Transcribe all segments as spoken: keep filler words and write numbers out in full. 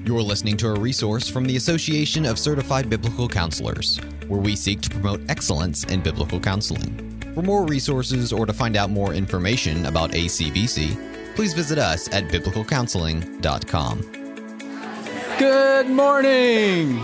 You're listening to a resource from the Association of Certified Biblical Counselors, where we seek to promote excellence in biblical counseling. For more resources or to find out more information about A C B C, please visit us at biblical counseling dot com. Good morning.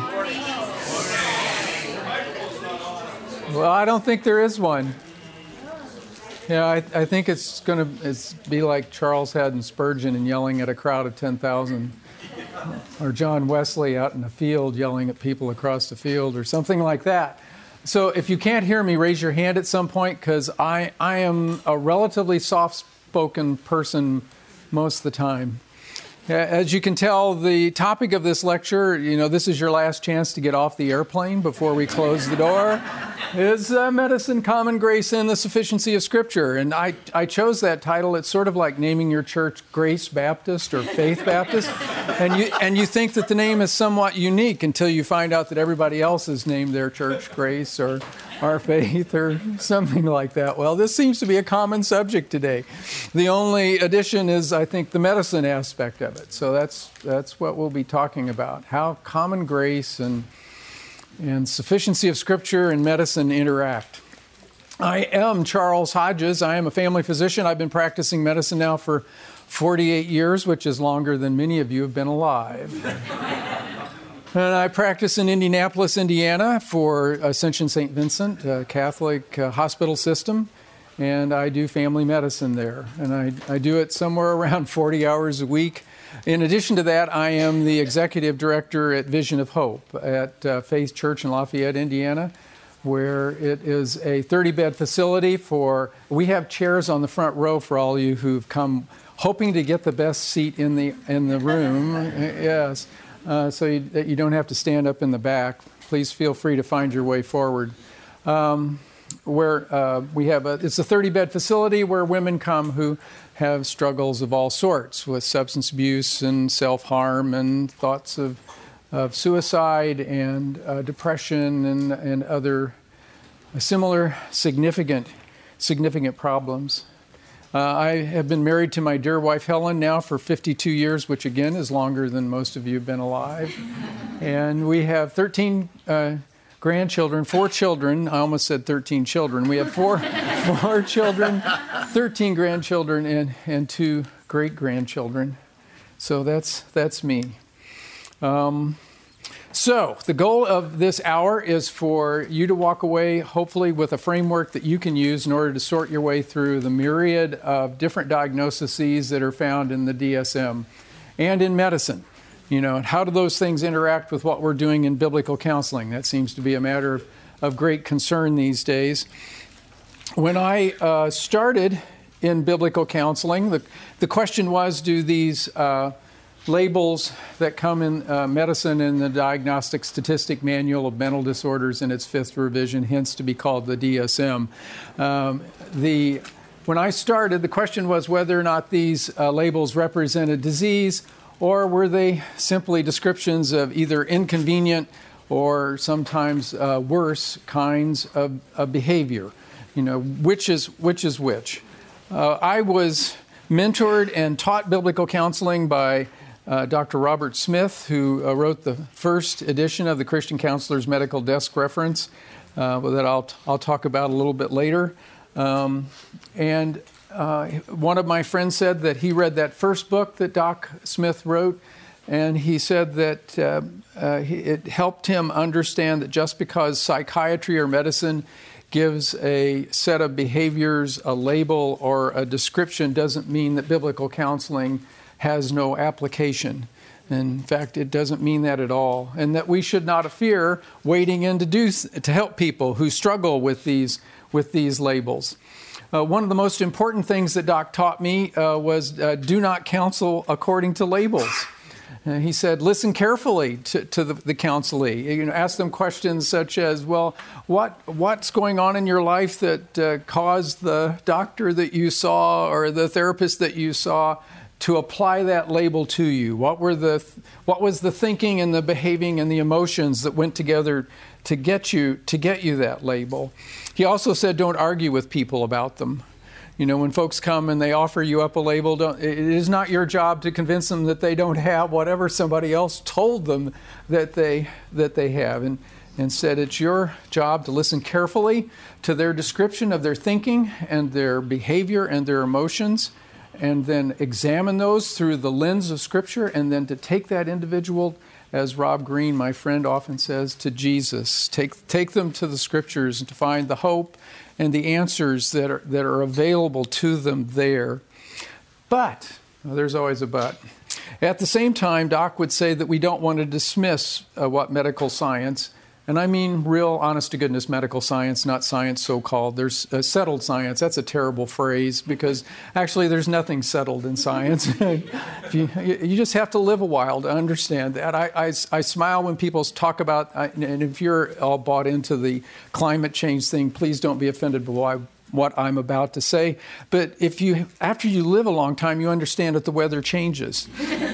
Well, I don't think there is one. Yeah, I, I think it's going to it's be like Charles Haddon Spurgeon and yelling at a crowd of ten thousand. Or John Wesley out in the field yelling at people across the field or something like that. So if you can't hear me, raise your hand at some point, because I, I am a relatively soft-spoken person most of the time. As you can tell, the topic of this lecture, you know, this is your last chance to get off the airplane before we close the door, is uh, Medicine, Common Grace, and the Sufficiency of Scripture. And I, I chose that title. It's sort of like naming your church Grace Baptist or Faith Baptist. And you, and you think that the name is somewhat unique until you find out that everybody else has named their church Grace or Our Faith or something like that. Well, this seems to be a common subject today. The only addition is, I think, the medicine aspect of it. So that's that's what we'll be talking about, how common grace and and sufficiency of Scripture and medicine interact. I am Charles Hodges. I am a family physician. I've been practicing medicine now for forty-eight years, which is longer than many of you have been alive. And I practice in Indianapolis, Indiana for Ascension Saint Vincent, a Catholic uh, hospital system. And I do family medicine there. And I, I do it somewhere around forty hours a week. In addition to that, I am the executive director at Vision of Hope at uh, Faith Church in Lafayette, Indiana, where it is a thirty-bed facility for, we have chairs on the front row for all of you who've come hoping to get the best seat in the in the room. Yes, uh, so you, that you don't have to stand up in the back. Please feel free to find your way forward. Um, where uh, we have a, it's a thirty-bed facility where women come who have struggles of all sorts with substance abuse and self-harm and thoughts of, of suicide and uh, depression and, and other similar significant, significant problems. Uh, I have been married to my dear wife Helen now for fifty-two years, which again is longer than most of you have been alive. And we have thirteen uh, grandchildren, four children. I almost said thirteen children. We have four, four children, thirteen grandchildren, and, and two great-grandchildren. So that's that's me. Um, so the goal of this hour is for you to walk away, hopefully, with a framework that you can use in order to sort your way through the myriad of different diagnoses that are found in the D S M and in medicine. You know, and how do those things interact with what we're doing in biblical counseling? That seems to be a matter of, of great concern these days. When I uh, started in biblical counseling, the, the question was, do these uh, labels that come in uh, medicine in the Diagnostic Statistic Manual of Mental Disorders in its fifth revision, hence to be called the D S M. Um, the, when I started, the question was whether or not these uh, labels represented disease, or were they simply descriptions of either inconvenient or sometimes uh, worse kinds of, of behavior? You know, which is which is which? Uh, I was mentored and taught biblical counseling by uh, Doctor Robert Smith, who uh, wrote the first edition of the Christian Counselor's Medical Desk Reference, uh, that I'll I'll talk about a little bit later. Um, and Uh, one of my friends said that he read that first book that Doc Smith wrote, and he said that uh, uh, he, it helped him understand that just because psychiatry or medicine gives a set of behaviors, a label, or a description doesn't mean that biblical counseling has no application. In fact, it doesn't mean that at all, and that we should not fear wading in to do to help people who struggle with these with these labels. Uh, one of the most important things that Doc taught me uh, was uh, do not counsel according to labels. Uh, he said, listen carefully to, to the, the counselee. You know, ask them questions such as, well, what what's going on in your life that uh, caused the doctor that you saw or the therapist that you saw to apply that label to you? What were the what was the thinking and the behaving and the emotions that went together to get you to get you that label? He also said, don't argue with people about them. You know, when folks come and they offer you up a label, don't, it is not your job to convince them that they don't have whatever somebody else told them that they that they have. And instead, it's your job to listen carefully to their description of their thinking and their behavior and their emotions, and then examine those through the lens of Scripture, and then to take that individual, as Rob Green, my friend, often says, to Jesus. Take take them to the Scriptures and to find the hope and the answers that are that are available to them there. But, well, there's always a but. At the same time, Doc would say that we don't want to dismiss uh, what medical science, and I mean real honest-to-goodness medical science, not science so-called. There's uh, settled science. That's a terrible phrase because actually there's nothing settled in science. If you, you just have to live a while to understand that. I, I, I smile when people talk about, and if you're all bought into the climate change thing, please don't be offended by what I'm about to say. But if you, after you live a long time, you understand that the weather changes.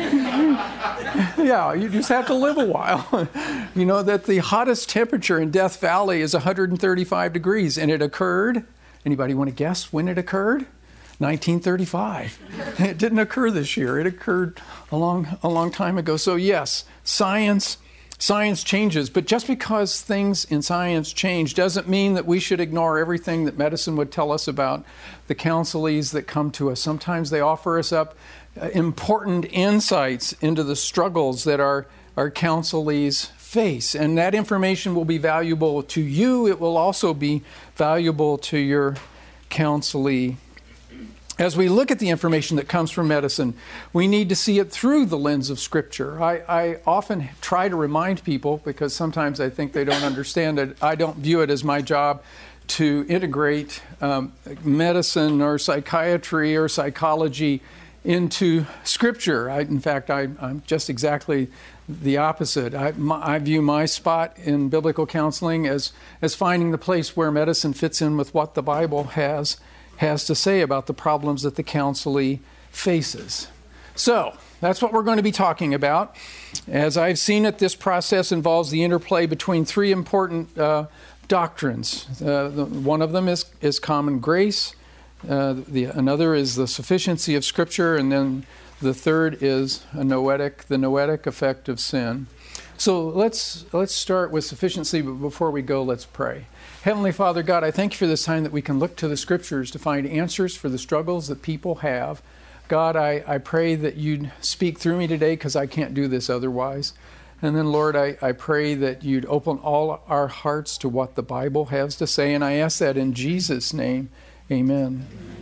Yeah, you just have to live a while. You know that the hottest temperature in Death Valley is one hundred thirty-five degrees, and it occurred, anybody want to guess when it occurred? nineteen thirty-five. It didn't occur this year. It occurred a long, a long time ago. So yes, science, science changes, but just because things in science change doesn't mean that we should ignore everything that medicine would tell us about the counselees that come to us. Sometimes they offer us up important insights into the struggles that our, our counselees face. And that information will be valuable to you. It will also be valuable to your counselee. As we look at the information that comes from medicine, we need to see it through the lens of Scripture. I, I often try to remind people, because sometimes I think they don't understand it, I don't view it as my job to integrate um, medicine or psychiatry or psychology into Scripture. I, in fact, I, I'm just exactly the opposite. I, my, I view my spot in biblical counseling as, as finding the place where medicine fits in with what the Bible has, has to say about the problems that the counselee faces. So, that's what we're going to be talking about. As I've seen it, this process involves the interplay between three important uh, doctrines. Uh, the, one of them is, is common grace. Uh, the, another is the sufficiency of Scripture, and then the third is a noetic, the noetic effect of sin. So let's let's start with sufficiency, but before we go, let's pray. Heavenly Father God, I thank you for this time that we can look to the Scriptures to find answers for the struggles that people have. God, I, I pray that you'd speak through me today because I can't do this otherwise. And then, Lord, I, I pray that you'd open all our hearts to what the Bible has to say, and I ask that in Jesus' name. Amen.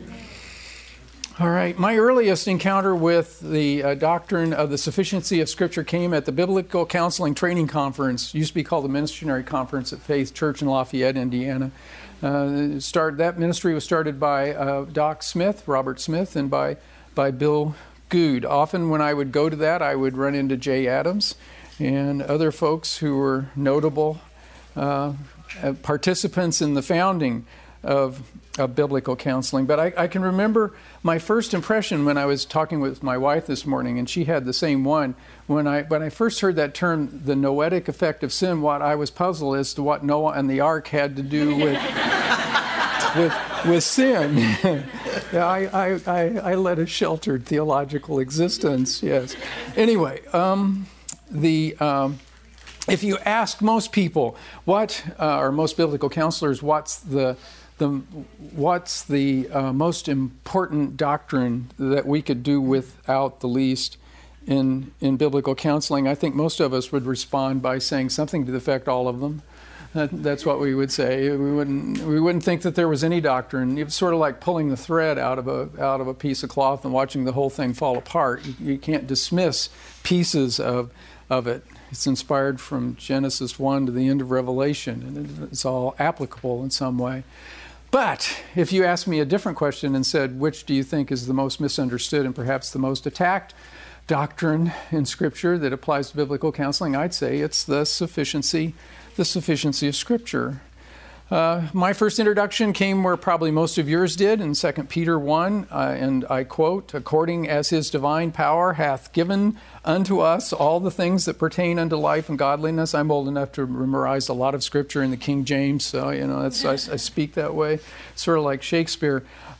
All right. My earliest encounter with the uh, doctrine of the sufficiency of Scripture came at the Biblical Counseling Training Conference. It used to be called the Missionary Conference at Faith Church in Lafayette, Indiana. Uh, start, that ministry was started by uh, Doc Smith, Robert Smith, and by, by Bill Good. Often when I would go to that, I would run into Jay Adams and other folks who were notable uh, participants in the founding of, of biblical counseling. But I, I can remember my first impression when I was talking with my wife this morning, and she had the same one. When I when I first heard that term, the noetic effect of sin, what I was puzzled as to what Noah and the ark had to do with with with sin. Yeah, I, I, I, I led a sheltered theological existence, yes. Anyway, um, the... Um, if you ask most people, what, uh, or most biblical counselors, what's the The, what's the uh, most important doctrine that we could do without the least in in biblical counseling? I think most of us would respond by saying something to the effect, all of them. That, that's what we would say. We wouldn't we wouldn't think that there was any doctrine. It's sort of like pulling the thread out of a out of a piece of cloth and watching the whole thing fall apart. You, you can't dismiss pieces of of it. It's inspired from Genesis one to the end of Revelation, and it's all applicable in some way. But if you asked me a different question and said, which do you think is the most misunderstood and perhaps the most attacked doctrine in Scripture that applies to biblical counseling, I'd say it's the sufficiency, the sufficiency of Scripture. Uh, my first introduction came where probably most of yours did, in Second Peter one, uh, and I quote, "According as his divine power hath given unto us all the things that pertain unto life and godliness." I'm old enough to memorize a lot of Scripture in the King James, so, you know, that's, I, I speak that way, sort of like Shakespeare.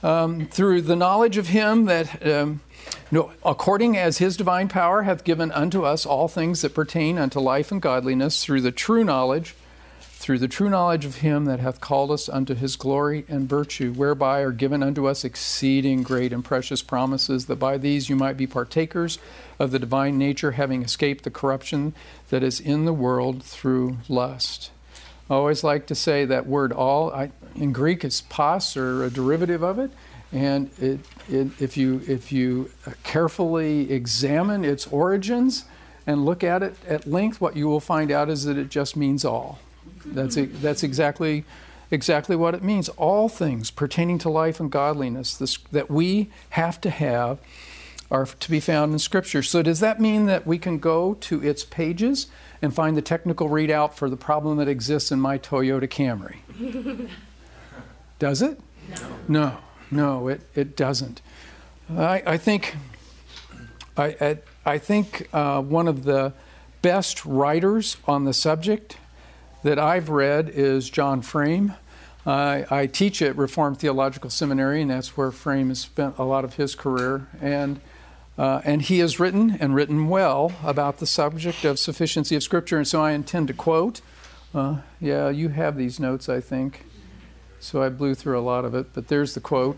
um, through the knowledge of him that, um, no, according as his divine power hath given unto us all things that pertain unto life and godliness, through the true knowledge, through the true knowledge of him that hath called us unto his glory and virtue, whereby are given unto us exceeding great and precious promises, that by these you might be partakers of the divine nature, having escaped the corruption that is in the world through lust. I always like to say that word all, I, in Greek it's pas, or a derivative of it, and it, it, if you if you carefully examine its origins and look at it at length, what you will find out is that it just means all. That's it, that's exactly exactly what it means. All things pertaining to life and godliness this, that we have to have are to be found in Scripture. So does that mean that we can go to its pages and find the technical readout for the problem that exists in my Toyota Camry? Does it? No. No, no, it, it doesn't. I, I think I, I, I think uh, one of the best writers on the subject that I've read is John Frame. Uh, I teach at Reformed Theological Seminary, and that's where Frame has spent a lot of his career. And uh, and he has written, and written well, about the subject of sufficiency of Scripture. And so I intend to quote. Uh, yeah, you have these notes, I think. So I blew through a lot of it, but there's the quote.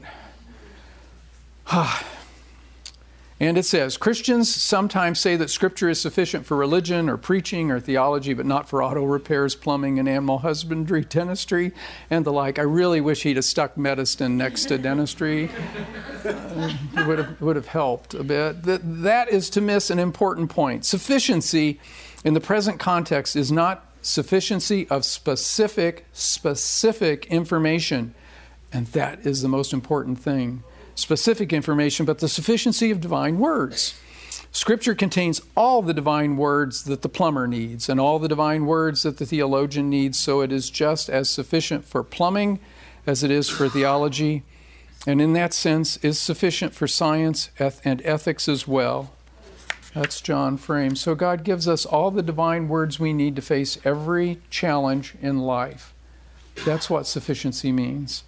And it says, Christians sometimes say that Scripture is sufficient for religion or preaching or theology, but not for auto repairs, plumbing, and animal husbandry, dentistry, and the like. I really wish he'd have stuck medicine next to dentistry. Uh, it would have, would have helped a bit. That, that is to miss an important point. Sufficiency in the present context is not sufficiency of specific, specific information. And that is the most important thing. Specific information, but the sufficiency of divine words. Scripture contains all the divine words that the plumber needs and all the divine words that the theologian needs, so it is just as sufficient for plumbing as it is for theology, and in that sense is sufficient for science and ethics as well. That's John Frame. So God gives us all the divine words we need to face every challenge in life. That's what sufficiency means.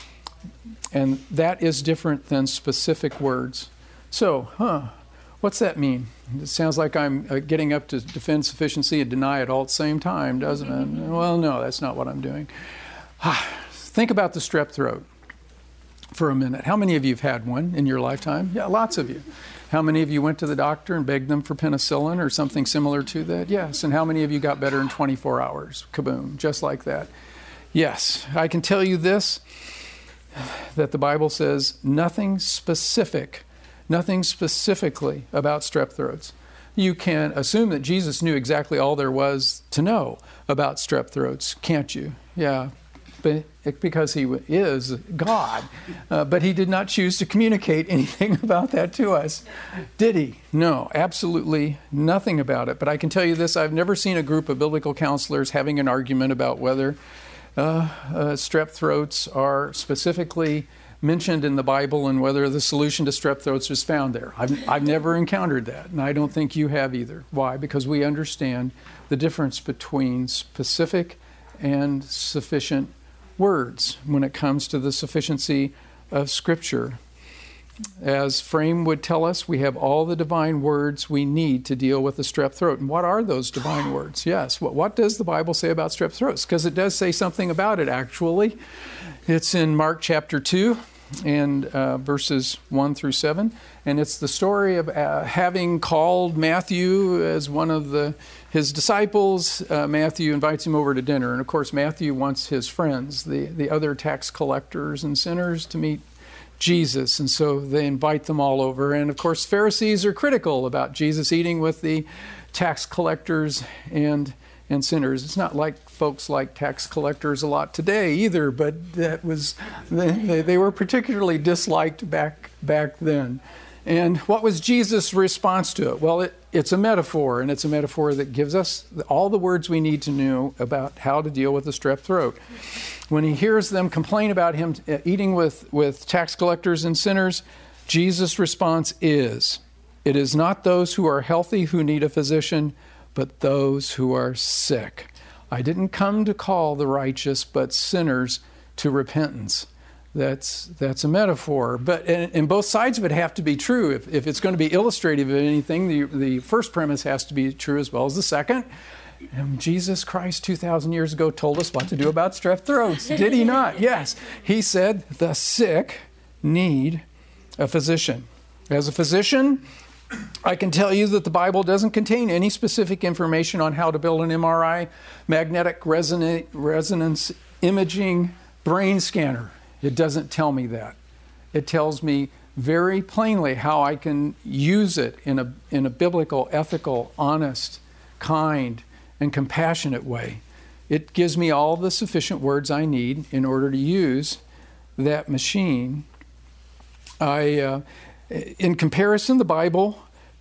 And that is different than specific words. So, huh, what's that mean? It sounds like I'm uh, getting up to defend sufficiency and deny it all at the same time, doesn't it? Well, no, that's not what I'm doing. Think about the strep throat for a minute. How many of you have had one in your lifetime? Yeah, lots of you. How many of you went to the doctor and begged them for penicillin or something similar to that? Yes. And how many of you got better in twenty-four hours? Kaboom, just like that. Yes, I can tell you this, that the Bible says nothing specific, nothing specifically about strep throats. You can assume that Jesus knew exactly all there was to know about strep throats, can't you? Yeah, but because he is God. Uh, but he did not choose to communicate anything about that to us. Did he? No, absolutely nothing about it. But I can tell you this, I've never seen a group of biblical counselors having an argument about whether Uh, uh, strep throats are specifically mentioned in the Bible and whether the solution to strep throats is found there. I've, I've never encountered that, and I don't think you have either. Why? Because we understand the difference between specific and sufficient words when it comes to the sufficiency of Scripture. As Frame would tell us, we have all the divine words we need to deal with the strep throat. And what are those divine words? Yes, what, what does the Bible say about strep throats? Because it does say something about it, actually. It's in Mark chapter two and uh, verses one through seven. And it's the story of uh, having called Matthew as one of the his disciples. Uh, Matthew invites him over to dinner. And of course, Matthew wants his friends, the, the other tax collectors and sinners, to meet Jesus, and so they invite them all over. And of course, Pharisees are critical about Jesus eating with the tax collectors and and sinners. It's not like folks like tax collectors a lot today either, but that was they, they were particularly disliked back back then. And what was Jesus' response to it? Well, it, it's a metaphor, and it's a metaphor that gives us all the words we need to know about how to deal with the strep throat. When he hears them complain about him eating with, with tax collectors and sinners, Jesus' response is, "It is not those who are healthy who need a physician, but those who are sick. I didn't come to call the righteous, but sinners to repentance." that's that's a metaphor. But and, and both sides of it have to be true. If, if it's going to be illustrative of anything, the, the first premise has to be true as well as the second. And Jesus Christ two thousand years ago told us what to do about strep throats. Did he not? Yes. He said the sick need a physician. As a physician, I can tell you that the Bible doesn't contain any specific information on how to build an M R I, magnetic resonate, resonance imaging brain scanner. It doesn't tell me that. It tells me very plainly how I can use it in a, in a biblical, ethical, honest, kind, and compassionate way. It gives me all the sufficient words I need in order to use that machine. I, uh, in comparison, the Bible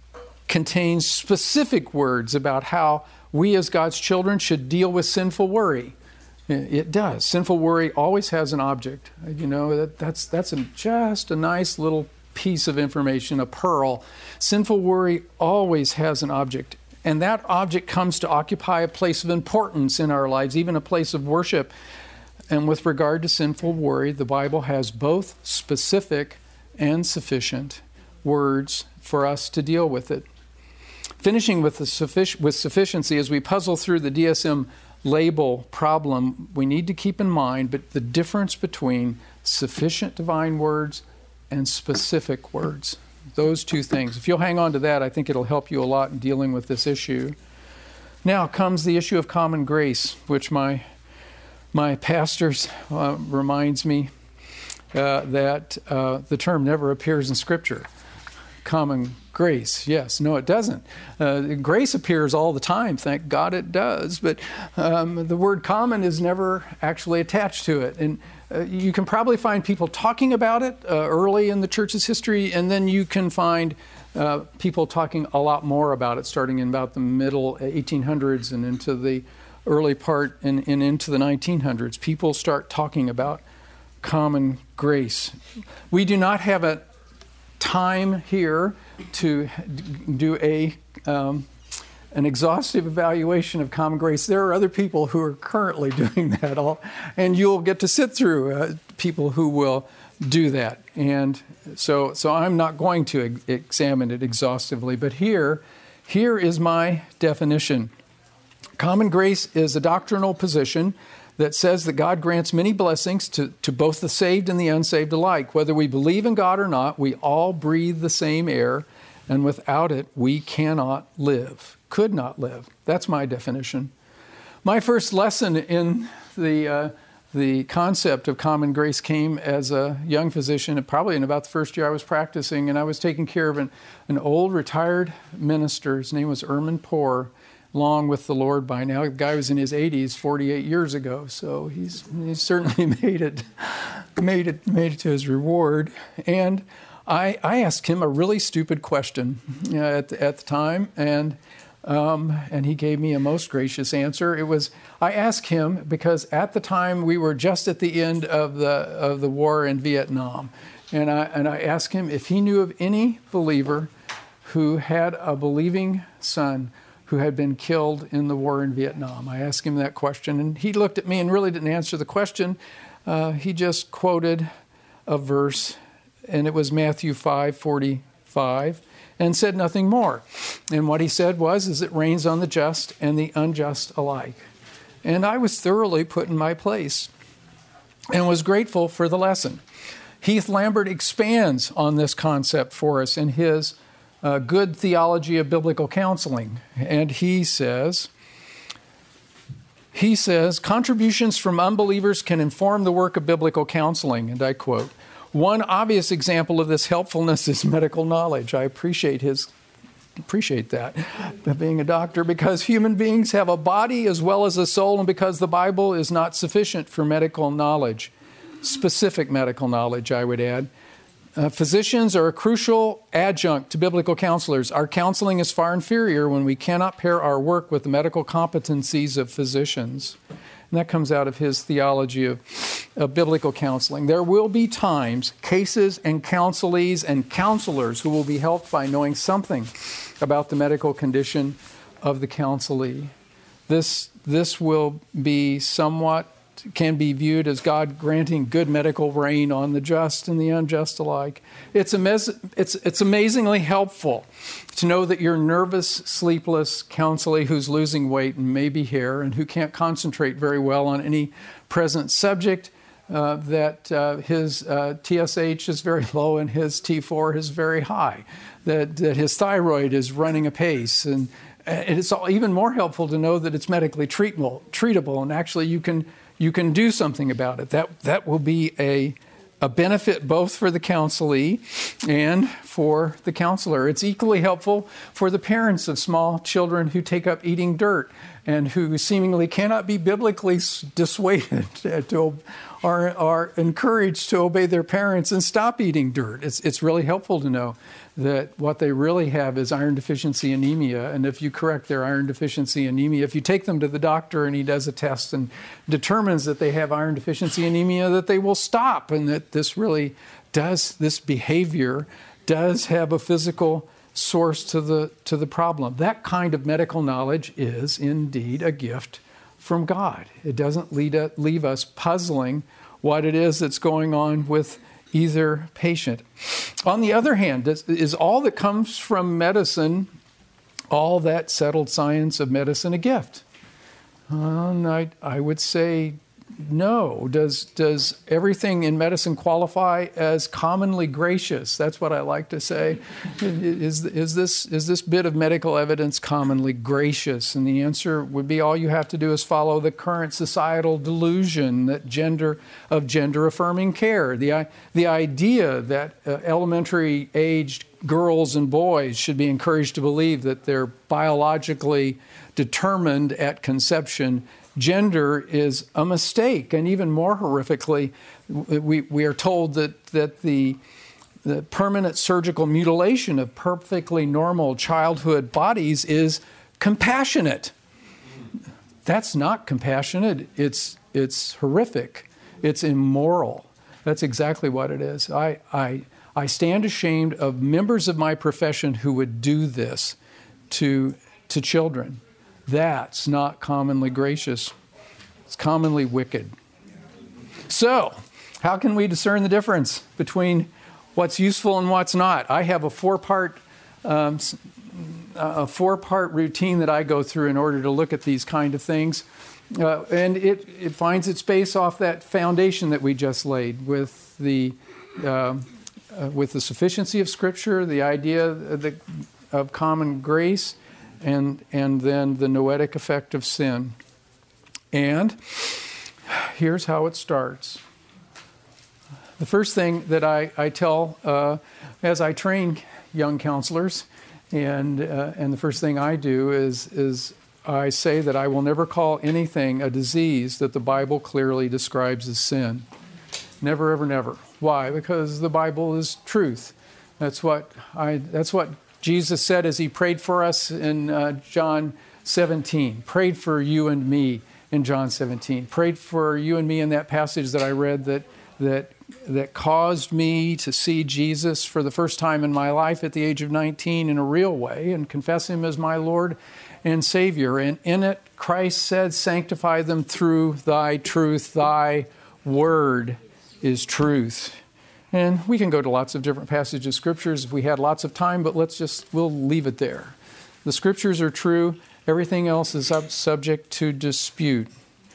contains specific words about how we as God's children should deal with sinful worry. It does. Sinful worry always has an object. You know, that, that's that's a, just a nice little piece of information, a pearl. Sinful worry always has an object. And that object comes to occupy a place of importance in our lives, even a place of worship. And with regard to sinful worry, the Bible has both specific and sufficient words for us to deal with it. Finishing with the suffic- with sufficiency, as we puzzle through the D S M label problem, we need to keep in mind but the difference between sufficient divine words and specific words. Those two things. If you'll hang on to that, I think it'll help you a lot in dealing with this issue. Now comes the issue of common grace, which my my pastors uh, reminds me uh, that uh, the term never appears in Scripture. Common grace, yes. No, it doesn't. Uh, grace appears all the time. Thank God it does. But um, the word common is never actually attached to it. And uh, you can probably find people talking about it uh, early in the church's history, and then you can find uh, people talking a lot more about it starting in about the middle eighteen hundreds and into the early part and, and into the nineteen hundreds. People start talking about common grace. We do not have a time here to do a um, an exhaustive evaluation of common grace. There are other people who are currently doing that, all, and you'll get to sit through uh, people who will do that. And so, so I'm not going to ex- examine it exhaustively, but here, here is my definition. Common grace is a doctrinal position that says that God grants many blessings to, to both the saved and the unsaved alike. Whether we believe in God or not, we all breathe the same air, and without it, we cannot live, could not live. That's my definition. My first lesson in the uh, the concept of common grace came as a young physician, probably in about the first year I was practicing, and I was taking care of an, an old retired minister. His name was Erman Poor, long with the Lord by now. The guy was in his eighties, forty-eight years ago, so he's he's certainly made it, made it, made it to his reward. And I I asked him a really stupid question uh, at the, at the time, and um, and he gave me a most gracious answer. It was I asked him because at the time we were just at the end of the of the war in Vietnam, and I and I asked him if he knew of any believer who had a believing son who had been killed in the war in Vietnam. I asked him that question, and he looked at me and really didn't answer the question. Uh, he just quoted a verse, and it was Matthew five forty-five, and said nothing more. And what he said was, is it rains on the just and the unjust alike. And I was thoroughly put in my place and was grateful for the lesson. Heath Lambert expands on this concept for us in his Uh, Good Theology of Biblical Counseling. And he says, he says, contributions from unbelievers can inform the work of biblical counseling. And I quote, one obvious example of this helpfulness is medical knowledge. I appreciate his, appreciate that, being a doctor, because human beings have a body as well as a soul, and because the Bible is not sufficient for medical knowledge, specific medical knowledge, I would add. Uh, physicians are a crucial adjunct to biblical counselors. Our counseling is far inferior when we cannot pair our work with the medical competencies of physicians. And that comes out of his theology of, of biblical counseling. There will be times, cases, and counselees and counselors who will be helped by knowing something about the medical condition of the counselee. This, this will be somewhat can be viewed as God granting good medical rain on the just and the unjust alike. It's, amaz- it's, it's amazingly helpful to know that your nervous, sleepless counselee who's losing weight and maybe hair and who can't concentrate very well on any present subject, uh, that uh, his uh, T S H is very low and his T four is very high, that, that his thyroid is running apace. And, and it's all, even more helpful to know that it's medically treatable, treatable and actually you can You can do something about it. That that will be a, a benefit both for the counselee and for the counselor. It's equally helpful for the parents of small children who take up eating dirt and who seemingly cannot be biblically dissuaded to, are, are encouraged to obey their parents and stop eating dirt. It's, it's really helpful to know that what they really have is iron deficiency anemia. And if you correct their iron deficiency anemia, if you take them to the doctor and he does a test and determines that they have iron deficiency anemia, that they will stop and that this really does, this behavior does have a physical source to the, to the problem. That kind of medical knowledge is indeed a gift from God. It doesn't lead, leave us puzzling what it is that's going on with either patient. On the other hand, is all that comes from medicine, all that settled science of medicine, a gift? Um, I, I would say no. Does, does everything in medicine qualify as commonly gracious? That's what I like to say. Is, is, this, is this bit of medical evidence commonly gracious? And the answer would be all you have to do is follow the current societal delusion that gender of gender-affirming care. The, the idea that uh, elementary-aged girls and boys should be encouraged to believe that they're biologically determined at conception. Gender is a mistake, and even more horrifically, we, we are told that, that the, the permanent surgical mutilation of perfectly normal childhood bodies is compassionate. That's not compassionate. It's, it's horrific. It's immoral. That's exactly what it is. I, I, I stand ashamed of members of my profession who would do this to, to children. That's not commonly gracious. It's commonly wicked. So, how can we discern the difference between what's useful and what's not? I have a four-part um, a four-part routine that I go through in order to look at these kind of things. Uh, and it, it finds its base off that foundation that we just laid with the, uh, uh, with the sufficiency of Scripture, the idea of, the, of common grace, And, and then the noetic effect of sin. And here's how it starts. The first thing that I, I tell uh, as I train young counselors, and, uh, and the first thing I do is, is I say that I will never call anything a disease that the Bible clearly describes as sin. Never, ever, never. Why? Because the Bible is truth. That's what I, that's what Jesus said as he prayed for us in uh, John seventeen, prayed for you and me in John seventeen, prayed for you and me in that passage that I read that that that caused me to see Jesus for the first time in my life at the age of nineteen in a real way and confess him as my Lord and Savior. And in it, Christ said, sanctify them through thy truth. Thy word is truth. And we can go to lots of different passages of Scriptures if we had lots of time, but let's just, we'll leave it there. The Scriptures are true. Everything else is up, subject to dispute.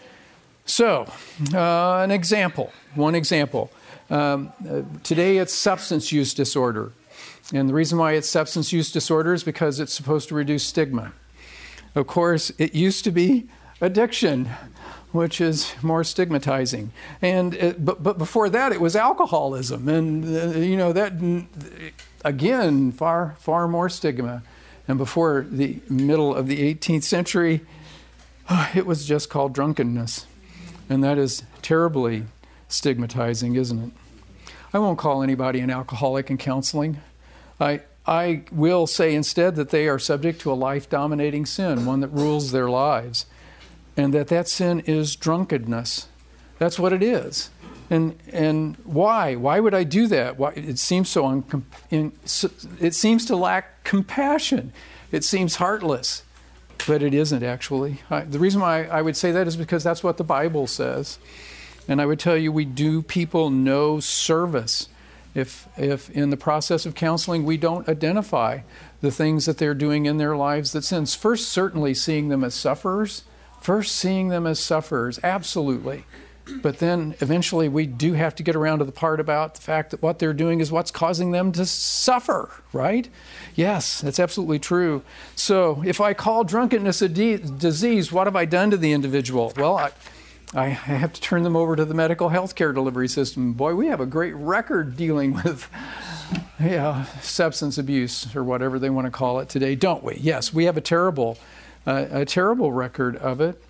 So, uh, an example, one example. Um, uh, today it's substance use disorder. And the reason why it's substance use disorder is because it's supposed to reduce stigma. Of course, it used to be addiction, which is more stigmatizing. And it, but but before that, it was alcoholism, and uh, you know that again far far more stigma. And before the middle of the eighteenth century, uh, it was just called drunkenness, and that is terribly stigmatizing, isn't it? I won't call anybody an alcoholic in counseling. I I will say instead that they are subject to a life-dominating sin, one that rules their lives. And that that sin is drunkenness. That's what it is. And and why? Why would I do that? Why, it seems so, uncom- in, so it seems to lack compassion. It seems heartless. but it isn't actually. I, the reason why I would say that is because that's what the Bible says. And I would tell you, we do people no service if, if in the process of counseling we don't identify the things that they're doing in their lives that sins. First, certainly seeing them as sufferers. First, seeing them as sufferers, absolutely. But then eventually we do have to get around to the part about the fact that what they're doing is what's causing them to suffer, right? Yes, that's absolutely true. So if I call drunkenness a de- disease, what have I done to the individual? Well, I, I have to turn them over to the medical health care delivery system. Boy, we have a great record dealing with yeah, substance abuse or whatever they want to call it today, don't we? Yes, we have a terrible, uh, a terrible record of it.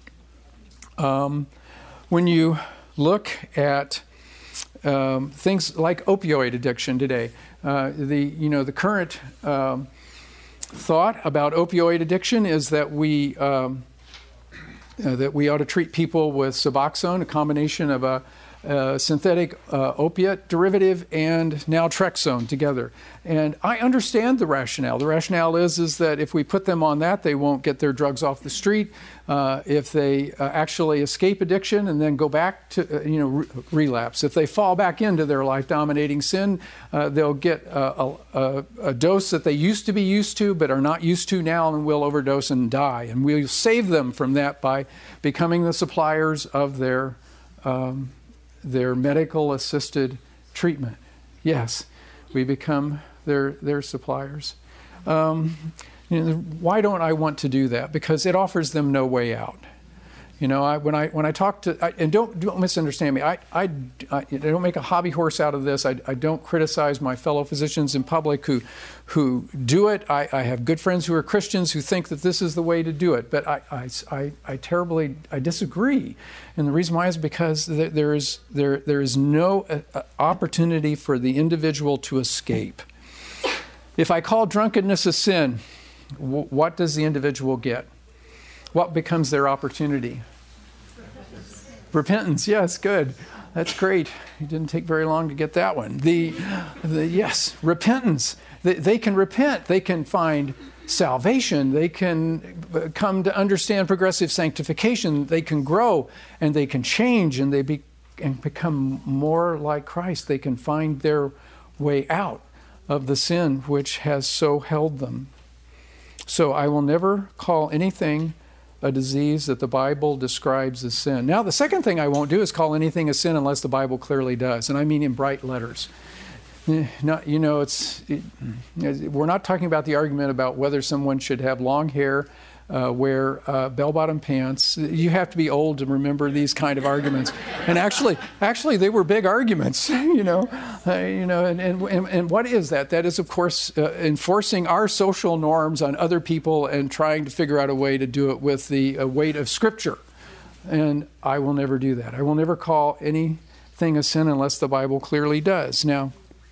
Um, When you look at um, things like opioid addiction today, uh, the you know the current um, thought about opioid addiction is that we um, uh, that we ought to treat people with Suboxone, a combination of a, a synthetic uh, opiate derivative and naltrexone together. And I understand the rationale. The rationale is is that if we put them on that, they won't get their drugs off the street. Uh, if they uh, actually escape addiction and then go back to, uh, you know, re- relapse. If they fall back into their life-dominating sin, uh, they'll get a, a, a dose that they used to be used to but are not used to now and will overdose and die. And we'll save them from that by becoming the suppliers of their, um, their medical-assisted treatment. Yes, we become their, their suppliers. Um, You know, why don't I want to do that? Because it offers them no way out. You know, I, when I when I talk to, I, and don't don't misunderstand me. I, I I don't make a hobby horse out of this. I, I don't criticize my fellow physicians in public who who do it. I, I have good friends who are Christians who think that this is the way to do it. But I I, I, I terribly I disagree, and the reason why is because there, there is there there is no uh, opportunity for the individual to escape. If I call drunkenness a sin, what does the individual get? What becomes their opportunity? Repentance. Repentance, yes, good. That's great. It didn't take very long to get that one. The, the yes, repentance. They, they can repent. They can find salvation. They can come to understand progressive sanctification. They can grow and they can change and they be, and become more like Christ. They can find their way out of the sin which has so held them. So I will never call anything a disease that the Bible describes as sin. Now, the second thing I won't do is call anything a sin unless the Bible clearly does, and I mean in bright letters. Not, you know, it's it, we're not talking about the argument about whether someone should have long hair, uh, wear uh, bell-bottom pants. You have to be old to remember these kind of arguments. And actually, actually, they were big arguments. You know, uh, you know, and, and and what is that? That is, of course, uh, enforcing our social norms on other people and trying to figure out a way to do it with the uh, weight of Scripture. And I will never do that. I will never call anything a sin unless the Bible clearly does. Now,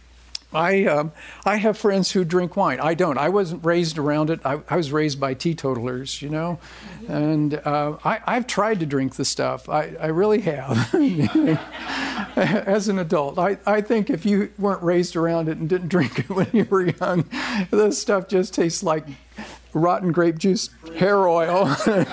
I um, I have friends who drink wine. I don't. I wasn't raised around it. I, I was raised by teetotalers, you know. And uh, I, I've tried to drink the stuff. I, I really have. As an adult. I, I think if you weren't raised around it and didn't drink it when you were young, this stuff just tastes like rotten grape juice hair oil.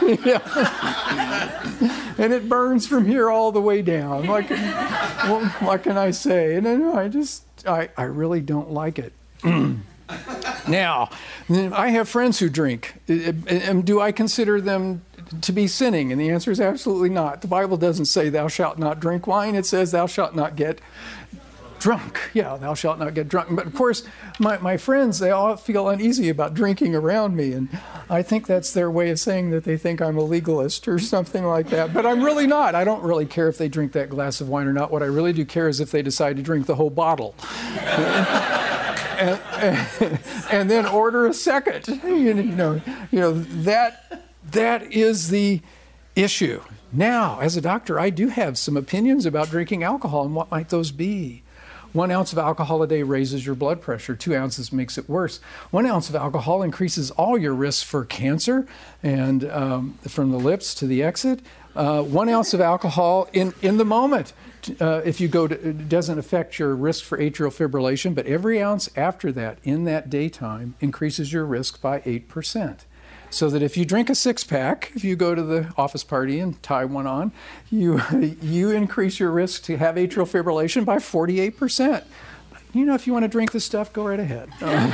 And it burns from here all the way down. What can, what, what can I say? And then I just... I, I really don't like it. Now, I have friends who drink. And do I consider them to be sinning? And the answer is absolutely not. The Bible doesn't say thou shalt not drink wine. It says thou shalt not get drunk. Yeah, thou shalt not get drunk. But of course, my, my friends, they all feel uneasy about drinking around me. And I think that's their way of saying that they think I'm a legalist or something like that. But I'm really not. I don't really care if they drink that glass of wine or not. What I really do care is if they decide to drink the whole bottle. and, and, and then order a second. You know, you know that that is the issue. Now, as a doctor, I do have some opinions about drinking alcohol, and what might those be? One ounce of alcohol a day raises your blood pressure. Two ounces makes it worse. One ounce of alcohol increases all your risks for cancer, and um, from the lips to the exit. Uh, one ounce of alcohol in, in the moment, uh, if you go to, it doesn't affect your risk for atrial fibrillation, but every ounce after that, in that daytime, increases your risk by eight percent. So that if you drink a six-pack, if you go to the office party and tie one on, you, you increase your risk to have atrial fibrillation by forty-eight percent. You know, if you want to drink this stuff, go right ahead.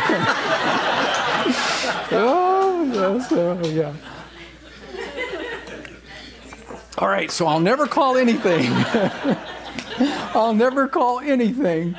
Oh, yes, oh, yeah. All right, so I'll never call anything. I'll never call anything.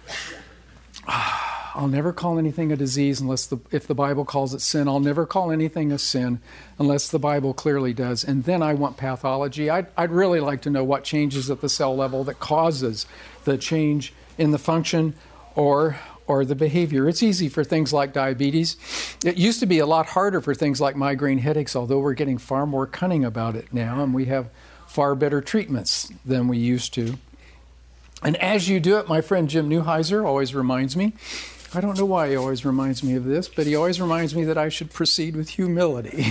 I'll never call anything a disease unless the, if the Bible calls it sin. I'll never call anything a sin unless the Bible clearly does. And then I want pathology. I'd, I'd really like to know what changes at the cell level that causes the change in the function or or the behavior. It's easy for things like diabetes. It used to be a lot harder for things like migraine headaches, although we're getting far more cunning about it now, and we have far better treatments than we used to. And as you do it, my friend Jim Neuheiser always reminds me, I don't know why he always reminds me of this, but he always reminds me that I should proceed with humility.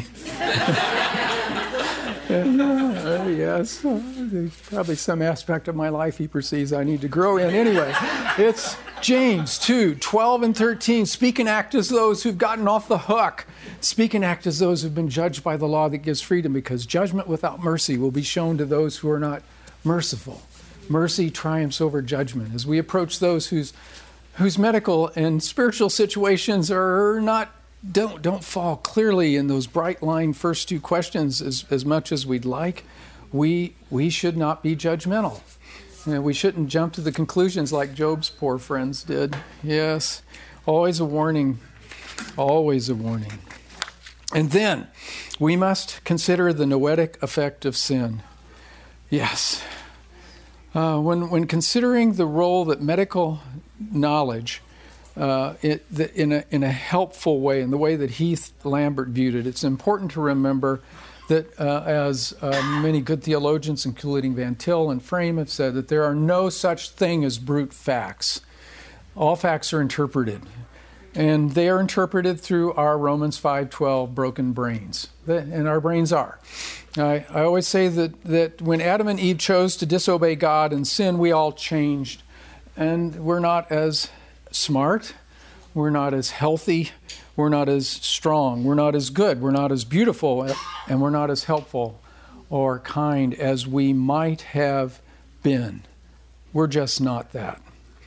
And, uh, yes, uh, there's probably some aspect of my life he perceives I need to grow in. Anyway, it's James two, twelve and thirteen. Speak and act as those who've gotten off the hook. Speak and act as those who've been judged by the law that gives freedom, because judgment without mercy will be shown to those who are not merciful. Mercy triumphs over judgment. As we approach those whose whose medical and spiritual situations are not Don't don't fall clearly in those bright line first two questions as, as much as we'd like. We we should not be judgmental. You know, we shouldn't jump to the conclusions like Job's poor friends did. Yes, always a warning, always a warning. And then we must consider the noetic effect of sin. Yes. Uh, when when considering the role that medical knowledge Uh, it, the, in, a, in a helpful way, in the way that Heath Lambert viewed it, it's important to remember that uh, as uh, many good theologians, including Van Til and Frame, have said, that there are no such thing as brute facts. All facts are interpreted, and they are interpreted through our Romans five twelve broken brains, and our brains are. I, I always say that, that when Adam and Eve chose to disobey God and sin, we all changed, and we're not as smart, we're not as healthy, we're not as strong, we're not as good, we're not as beautiful, and we're not as helpful or kind as we might have been. We're just not that.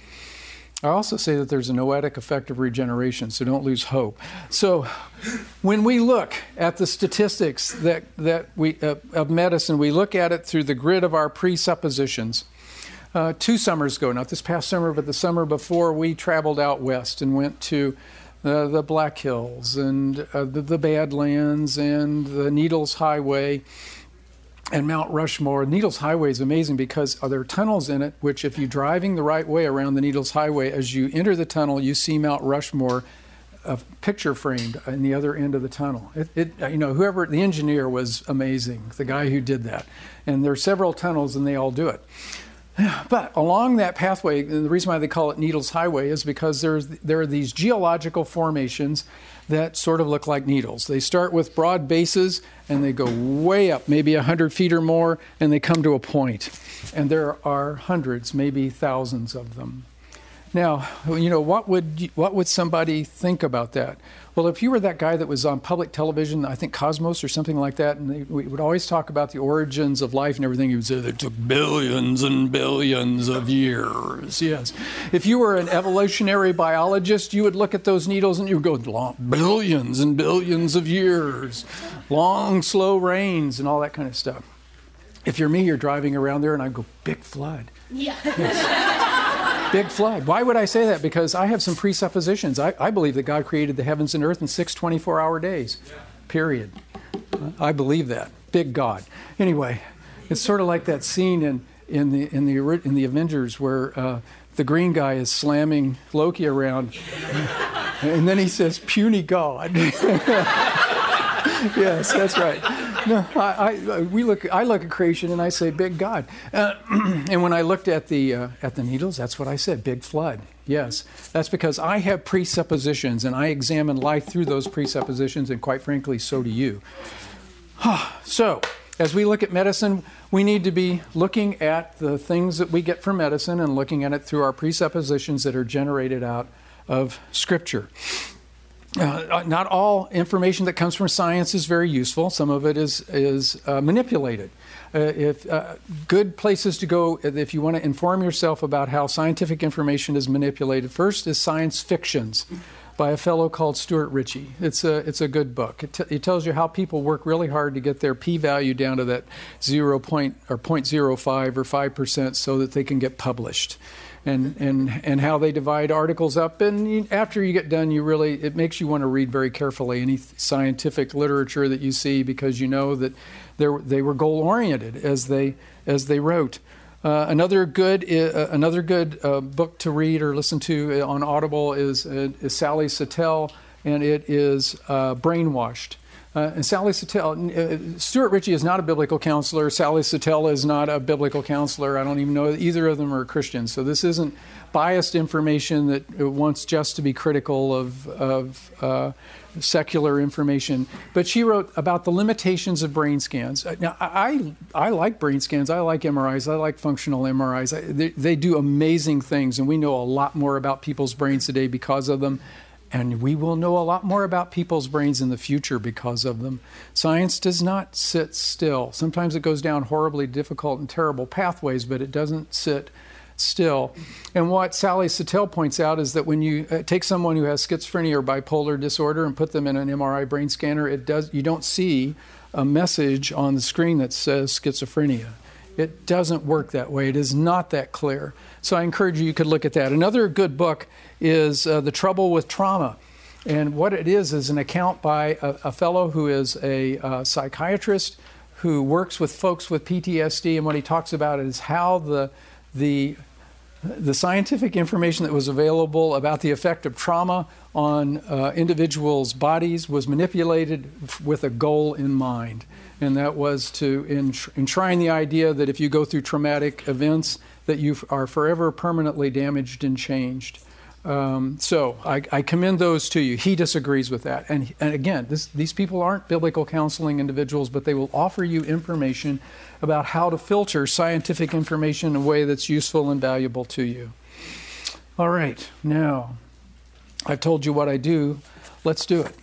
I also say that there's a noetic effect of regeneration, so don't lose hope. So when we look at the statistics that, that we uh, of medicine, we look at it through the grid of our presuppositions. Uh, two summers ago, not this past summer, but the summer before, we traveled out west and went to uh, the Black Hills and uh, the, the Badlands and the Needles Highway and Mount Rushmore. Needles Highway is amazing because there are tunnels in it, which if you're driving the right way around the Needles Highway, as you enter the tunnel, you see Mount Rushmore uh, picture framed in the other end of the tunnel. It, it, you know, whoever, the engineer was amazing, the guy who did that. And there are several tunnels and they all do it. But along that pathway, and the reason why they call it Needles Highway is because there's, there are these geological formations that sort of look like needles. They start with broad bases and they go way up, maybe one hundred feet or more, and they come to a point. And there are hundreds, maybe thousands of them. Now, you know, what would what would somebody think about that? Well, if you were that guy that was on public television, I think Cosmos or something like that, and they, we would always talk about the origins of life and everything, you would say it took billions and billions of years. Yes. If you were an evolutionary biologist, you would look at those needles and you would go, long, billions and billions of years, long, slow rains and all that kind of stuff. If you're me, you're driving around there and I go, big flood. Yeah. Yes. Big flood. Why would I say that? Because I have some presuppositions. I, I believe that God created the heavens and earth in six twenty-four hour days, period. I believe that. Big God. Anyway, it's sort of like that scene in, in, the, in, the, in the Avengers where uh, the green guy is slamming Loki around, and then he says, puny God. Yes, that's right. No, I, I, we look, I look at creation and I say, big God. Uh, and when I looked at the, uh, at the needles, that's what I said, big flood. Yes, that's because I have presuppositions and I examine life through those presuppositions, and quite frankly, so do you. So, as we look at medicine, we need to be looking at the things that we get from medicine and looking at it through our presuppositions that are generated out of Scripture. Uh, not all information that comes from science is very useful. Some of it is is uh, manipulated. Uh, if uh, good places to go if you want to inform yourself about how scientific information is manipulated, first is Science Fictions by a fellow called Stuart Ritchie. It's a it's a good book. It, t- it tells you how people work really hard to get their p-value down to that zero point or zero point zero five or five percent so that they can get published. And, and and how they divide articles up, and you, after you get done, you really it makes you want to read very carefully any scientific literature that you see, because you know that they were goal oriented as they as they wrote. Uh, another good uh, another good uh, book to read or listen to on Audible is, uh, is Sally Satel, and it is uh, Brainwashed. Uh, and Sally Satel, uh, Stuart Ritchie is not a biblical counselor. Sally Satel is not a biblical counselor. I don't even know either of them are Christians. So this isn't biased information that wants just to be critical of, of uh, secular information. But she wrote about the limitations of brain scans. Now, I, I like brain scans. I like M R Is. I like functional M R Is. I, they, they do amazing things, and we know a lot more about people's brains today because of them. And we will know a lot more about people's brains in the future because of them. Science does not sit still. Sometimes it goes down horribly difficult and terrible pathways, but it doesn't sit still. And what Sally Satel points out is that when you uh, take someone who has schizophrenia or bipolar disorder and put them in an M R I brain scanner, it does you don't see a message on the screen that says schizophrenia. It doesn't work that way. It is not that clear. So I encourage you, you could look at that. Another good book is uh, The Trouble with Trauma. And what it is is an account by a, a fellow who is a uh, psychiatrist who works with folks with P T S D. And what he talks about is how the, the, the scientific information that was available about the effect of trauma on uh, individuals' bodies was manipulated with a goal in mind. And that was to enshrine the idea that if you go through traumatic events, that you are forever permanently damaged and changed. Um, so I, I commend those to you. He disagrees with that. And, and again, this, these people aren't biblical counseling individuals, but they will offer you information about how to filter scientific information in a way that's useful and valuable to you. All right, now, I've told you what I do. Let's do it.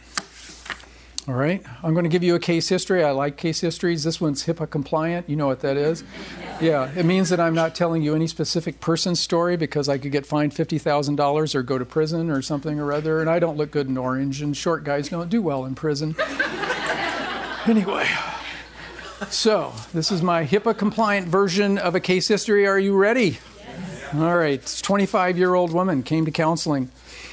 All right, I'm going to give you a case history. I like case histories. This one's HIPAA compliant. You know what that is. Yeah, it means that I'm not telling you any specific person's story because I could get fined fifty thousand dollars or go to prison or something or other, and I don't look good in orange, and short guys don't do well in prison. Anyway, so this is my HIPAA compliant version of a case history. Are you ready? Yes. All right, this twenty-five-year-old woman came to counseling.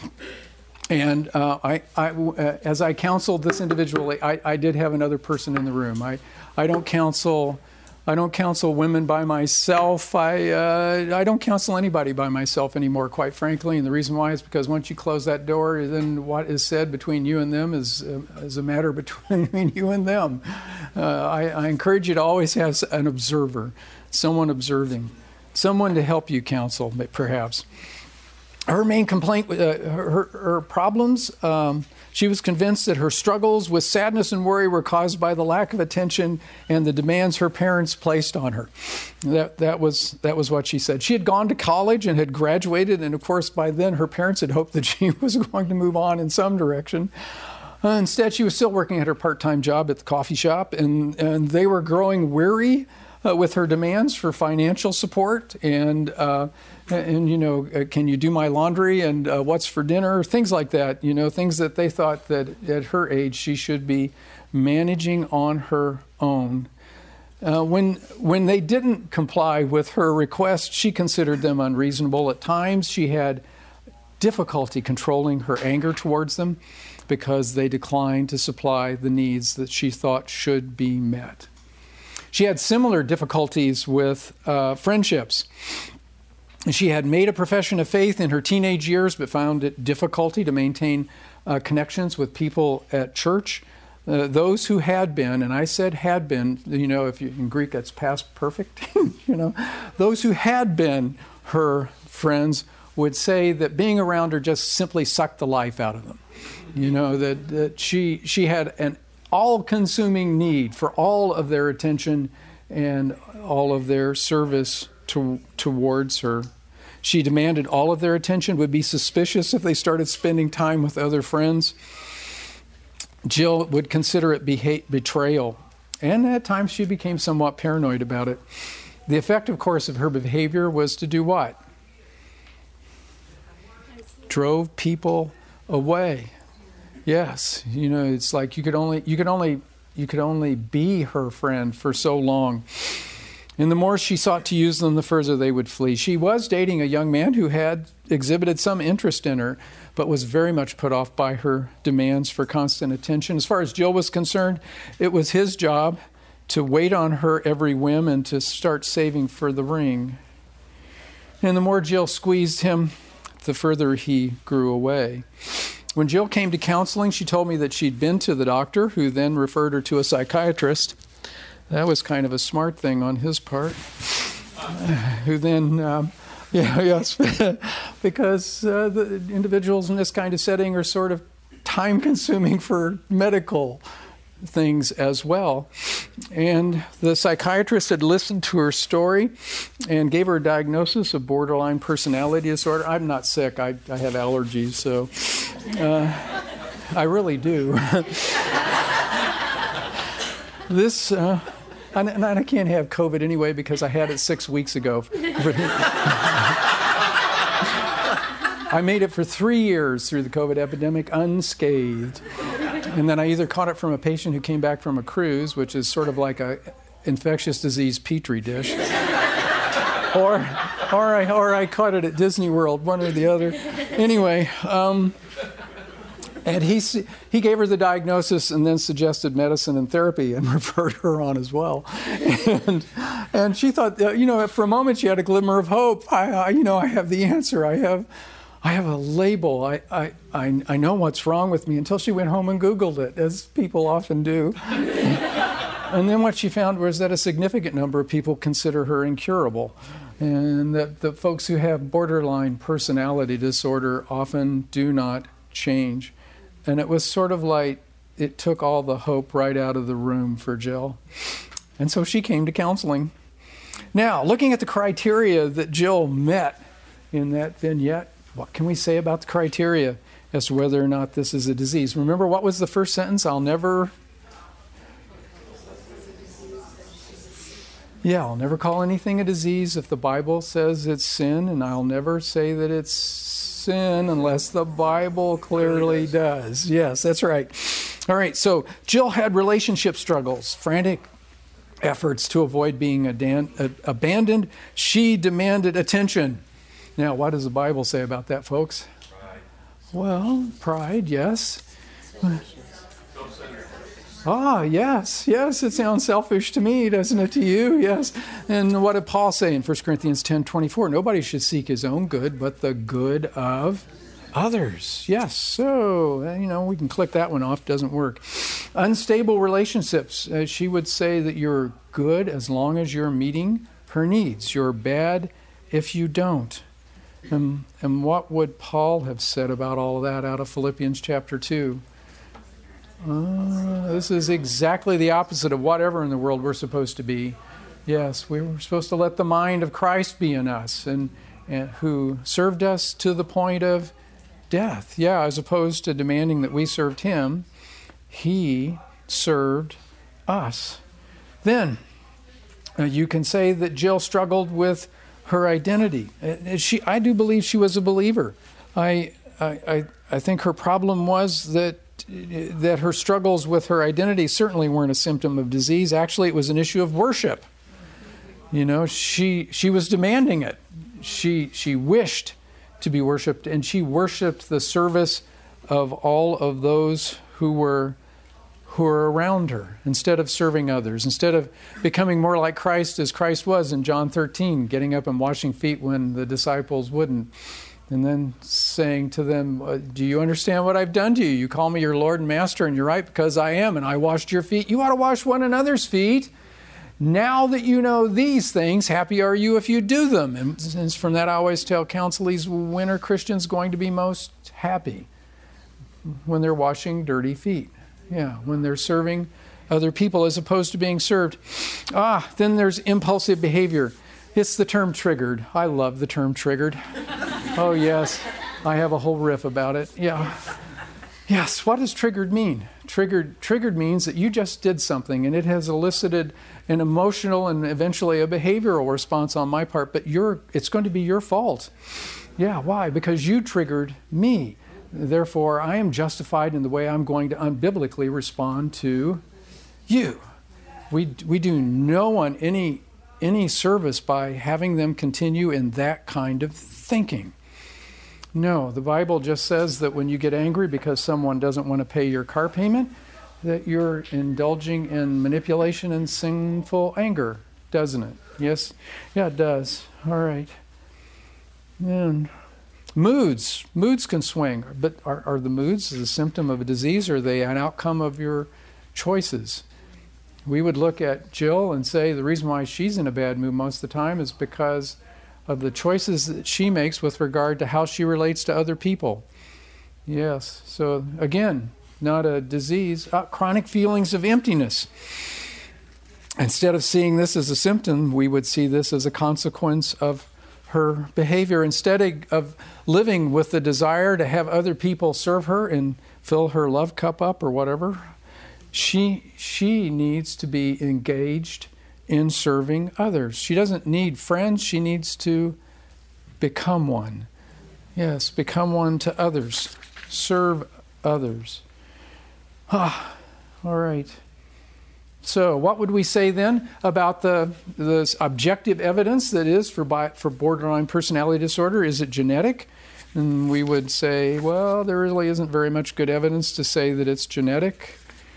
And uh, I, I, uh, as I counseled this individual, I, I did have another person in the room. I, I don't counsel, I don't counsel women by myself. I, uh, I don't counsel anybody by myself anymore, quite frankly. And the reason why is because once you close that door, then what is said between you and them is uh, is a matter between you and them. Uh, I, I encourage you to always have an observer, someone observing, someone to help you counsel, perhaps. Her main complaint, uh, her, her problems, um, she was convinced that her struggles with sadness and worry were caused by the lack of attention and the demands her parents placed on her. That, that was, that was what she said. She had gone to college and had graduated, and of course by then her parents had hoped that she was going to move on in some direction. Uh, instead, she was still working at her part-time job at the coffee shop, and, and they were growing weary Uh, with her demands for financial support and, uh, and you know, uh, can you do my laundry and uh, what's for dinner, things like that, you know, things that they thought that at her age she should be managing on her own. Uh, when, when they didn't comply with her request, she considered them unreasonable. At times, she had difficulty controlling her anger towards them because they declined to supply the needs that she thought should be met. She had similar difficulties with uh, friendships. She had made a profession of faith in her teenage years, but found it difficulty to maintain uh, connections with people at church. Uh, those who had been, and I said had been, you know, if you, in Greek that's past perfect, you know, those who had been her friends would say that being around her just simply sucked the life out of them. You know, that, that she she had an all-consuming need for all of their attention and all of their service to, towards her. She demanded all of their attention, would be suspicious if they started spending time with other friends. Jill would consider it beha- betrayal, and at times she became somewhat paranoid about it. The effect, of course, of her behavior was to do what? Drove people away. Yes, you know, it's like you could only you could only you could only be her friend for so long. And the more she sought to use them, the further they would flee. She was dating a young man who had exhibited some interest in her, but was very much put off by her demands for constant attention. As far as Jill was concerned, it was his job to wait on her every whim and to start saving for the ring. And the more Jill squeezed him, the further he grew away. When Jill came to counseling, she told me that she'd been to the doctor, who then referred her to a psychiatrist. That was kind of a smart thing on his part. Who then, um, yeah, yes, because uh, the individuals in this kind of setting are sort of time-consuming for medical things as well. And the psychiatrist had listened to her story and gave her a diagnosis of borderline personality disorder. I'm not sick. I, I have allergies, so uh, I really do. This, uh, and, and I can't have COVID anyway because I had it six weeks ago. I made it for three years through the COVID epidemic unscathed. And then I either caught it from a patient who came back from a cruise, which is sort of like a infectious disease petri dish, or, or, I, or I caught it at Disney World, one or the other. Anyway, um, and he he gave her the diagnosis and then suggested medicine and therapy and referred her on as well. And and she thought, you know, for a moment she had a glimmer of hope. I, I you know, I have the answer. I have. I have a label. I, I, I, I know what's wrong with me, until she went home and Googled it, as people often do. And then what she found was that a significant number of people consider her incurable, and that the folks who have borderline personality disorder often do not change. And it was sort of like it took all the hope right out of the room for Jill. And so she came to counseling. Now, looking at the criteria that Jill met in that vignette, what can we say about the criteria as to whether or not this is a disease? Remember, what was the first sentence? I'll never... Yeah, I'll never call anything a disease if the Bible says it's sin, and I'll never say that it's sin unless the Bible clearly does. Yes, that's right. All right, so Jill had relationship struggles, frantic efforts to avoid being adan- abandoned. She demanded attention. Now, what does the Bible say about that, folks? Pride. Well, pride, yes. Ah, yes, yes, it sounds selfish to me, doesn't it, to you? Yes. And what did Paul say in First Corinthians ten twenty-four? Nobody should seek his own good, but the good of others. Yes, so, you know, we can click that one off, doesn't work. Unstable relationships. Uh, she would say that you're good as long as you're meeting her needs. You're bad if you don't. And, and what would Paul have said about all of that out of Philippians chapter two? Uh, this is exactly the opposite of whatever in the world we're supposed to be. Yes, we were supposed to let the mind of Christ be in us, and, and who served us to the point of death. Yeah, as opposed to demanding that we served him, he served us. Then, uh, you can say that Jill struggled with her identity. She, I do believe she was a believer. I, I, I think her problem was that that her struggles with her identity certainly weren't a symptom of disease. Actually, it was an issue of worship. You know, she she was demanding it. She she wished to be worshipped, and she worshipped the service of all of those who were who were around her, instead of serving others, instead of becoming more like Christ as Christ was in John thirteen, getting up and washing feet when the disciples wouldn't, and then saying to them, do you understand what I've done to you? You call me your Lord and Master, and you're right, because I am, and I washed your feet. You ought to wash one another's feet. Now that you know these things, happy are you if you do them. And since from that I always tell counselees, when are Christians going to be most happy? When they're washing dirty feet. Yeah, when they're serving other people as opposed to being served. Ah, then there's impulsive behavior. It's the term triggered. I love the term triggered. Oh, yes. I have a whole riff about it. Yeah. Yes. What does triggered mean? Triggered, triggered means that you just did something and it has elicited an emotional and eventually a behavioral response on my part, but you're, it's going to be your fault. Yeah. Why? Because you triggered me. Therefore, I am justified in the way I'm going to unbiblically respond to you. We, we do no one any, any service by having them continue in that kind of thinking. No, the Bible just says that when you get angry because someone doesn't want to pay your car payment, that you're indulging in manipulation and sinful anger, doesn't it? Yes? Yeah, it does. All right. And moods. Moods can swing. But are, are the moods a symptom of a disease, or are they an outcome of your choices? We would look at Jill and say the reason why she's in a bad mood most of the time is because of the choices that she makes with regard to how she relates to other people. Yes. So again, not a disease. Uh, chronic feelings of emptiness. Instead of seeing this as a symptom, we would see this as a consequence of her behavior. Instead of living with the desire to have other people serve her and fill her love cup up or whatever, she she needs to be engaged in serving others. She doesn't need friends. She needs to become one. Yes, become one to others. Serve others. Ah, all right. So what would we say then about the, the objective evidence that is for, bi- for borderline personality disorder? Is it genetic? And we would say, well, there really isn't very much good evidence to say that it's genetic.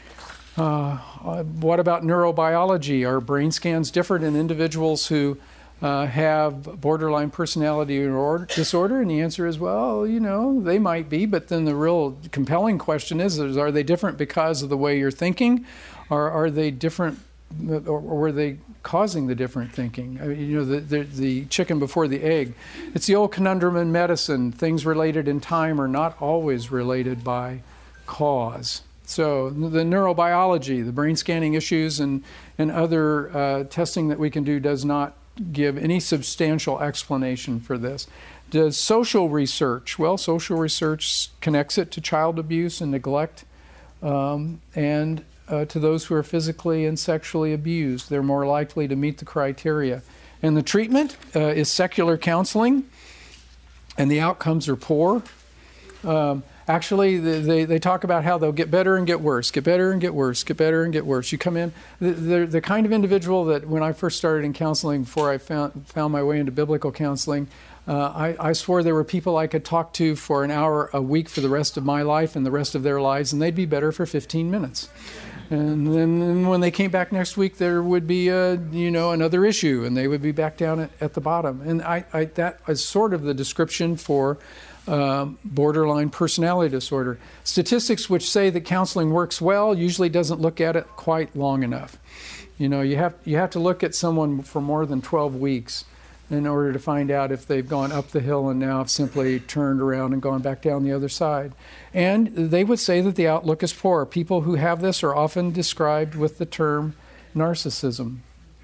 Uh, what about neurobiology? Are brain scans different in individuals who uh, have borderline personality disorder? And the answer is, well, you know, they might be, but then the real compelling question is, is are they different because of the way you're thinking? Or are they different, or were they causing the different thinking? I mean, you know, the, the, the chicken before the egg. It's the old conundrum in medicine. Things related in time are not always related by cause. So the neurobiology, the brain scanning issues and, and other uh, testing that we can do does not give any substantial explanation for this. Does social research? Well, social research connects it to child abuse and neglect um, and uh, to those who are physically and sexually abused. They're more likely to meet the criteria. And the treatment uh, is secular counseling, and the outcomes are poor. Um, Actually, they, they talk about how they'll get better and get worse, get better and get worse, get better and get worse. You come in, they're the kind of individual that when I first started in counseling, before I found, found my way into biblical counseling, uh, I, I swore there were people I could talk to for an hour a week for the rest of my life and the rest of their lives, and they'd be better for fifteen minutes. And then when they came back next week, there would be a, you know, another issue, and they would be back down at, at the bottom. And I, I, that is sort of the description for Um, borderline personality disorder. Statistics which say that counseling works well usually doesn't look at it quite long enough. You know, you have you have to look at someone for more than twelve weeks in order to find out if they've gone up the hill and now have simply turned around and gone back down the other side. And they would say that the outlook is poor. People who have this are often described with the term narcissism.